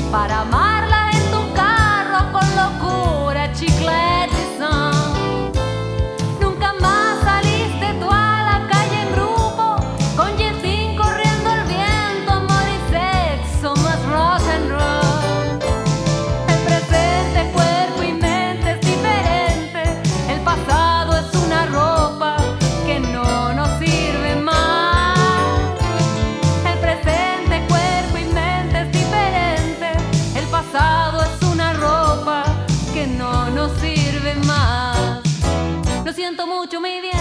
para amarla en tu carro con locura, chiclete y son. Nunca más saliste tú a la calle en grupo, con jean corriendo el viento, amor y sexo, más rock and roll. El presente, cuerpo y mente es diferente, el pasado es una ropa que no nos sirve más. El presente, cuerpo y mente es diferente, el pasado es una ropa que no nos sirve más. Lo siento mucho, mi bien.